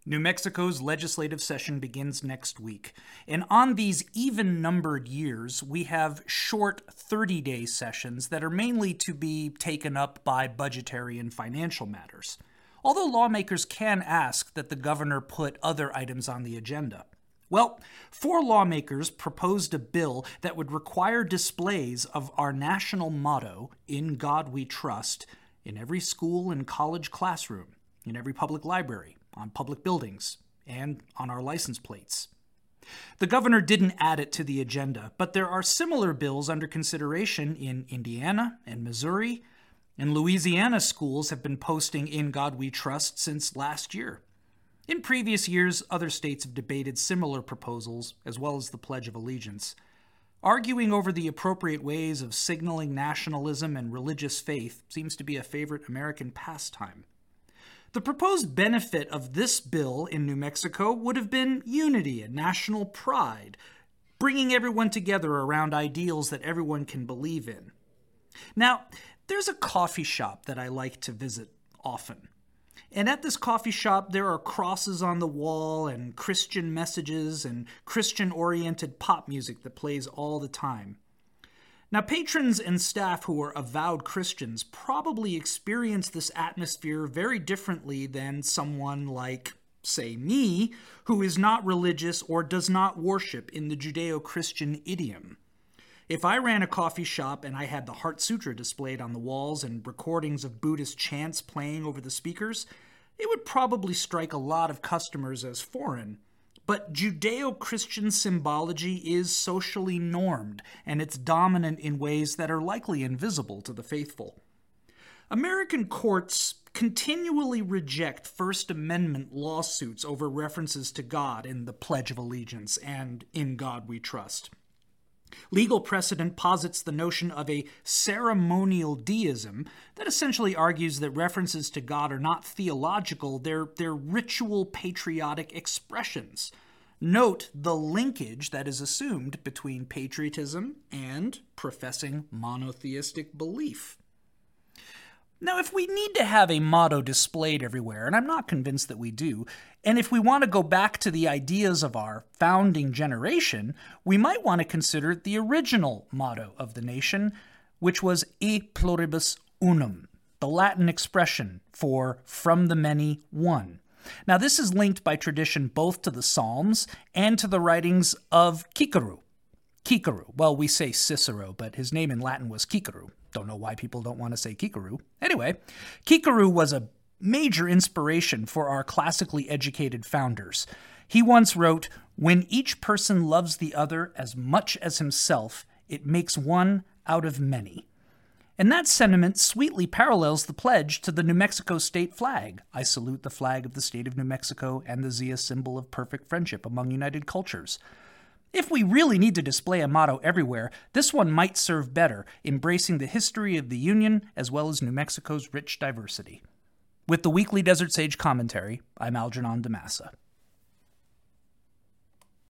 New Mexico's legislative session begins next week, and on these even-numbered years, we have short 30-day sessions that are mainly to be taken up by budgetary and financial matters, although lawmakers can ask that the governor put other items on the agenda. Well, 4 lawmakers proposed a bill that would require displays of our national motto, "In God We Trust," in every school and college classroom, in every public library, on public buildings, and on our license plates. The governor didn't add it to the agenda, but there are similar bills under consideration in Indiana and Missouri, and Louisiana schools have been posting "In God We Trust" since last year. In previous years, other states have debated similar proposals, as well as the Pledge of Allegiance. Arguing over the appropriate ways of signaling nationalism and religious faith seems to be a favorite American pastime. The proposed benefit of this bill in New Mexico would have been unity and national pride, bringing everyone together around ideals that everyone can believe in. Now, there's a coffee shop that I like to visit often. And at this coffee shop, there are crosses on the wall and Christian messages and Christian-oriented pop music that plays all the time. Now, patrons and staff who are avowed Christians probably experience this atmosphere very differently than someone like, say, me, who is not religious or does not worship in the Judeo-Christian idiom. If I ran a coffee shop and I had the Heart Sutra displayed on the walls and recordings of Buddhist chants playing over the speakers, it would probably strike a lot of customers as foreign. But Judeo-Christian symbology is socially normed, and it's dominant in ways that are likely invisible to the faithful. American courts continually reject First Amendment lawsuits over references to God in the Pledge of Allegiance and "In God We Trust." Legal precedent posits the notion of a ceremonial deism that essentially argues that references to God are not theological, they're ritual patriotic expressions. Note the linkage that is assumed between patriotism and professing monotheistic belief. Now, if we need to have a motto displayed everywhere, and I'm not convinced that we do, and if we want to go back to the ideas of our founding generation, we might want to consider the original motto of the nation, which was E Pluribus Unum, the Latin expression for "from the many, one." Now, this is linked by tradition both to the Psalms and to the writings of Cicero. Well, we say Cicero, but his name in Latin was Cicero. Don't know why people don't want to say Cicero. Anyway, Cicero was a major inspiration for our classically educated founders. He once wrote, "When each person loves the other as much as himself, it makes one out of many." And that sentiment sweetly parallels the pledge to the New Mexico state flag. "I salute the flag of the state of New Mexico and the Zia symbol of perfect friendship among united cultures." If we really need to display a motto everywhere, this one might serve better, embracing the history of the Union as well as New Mexico's rich diversity. With the weekly Desert Sage commentary, I'm Algernon DeMassa.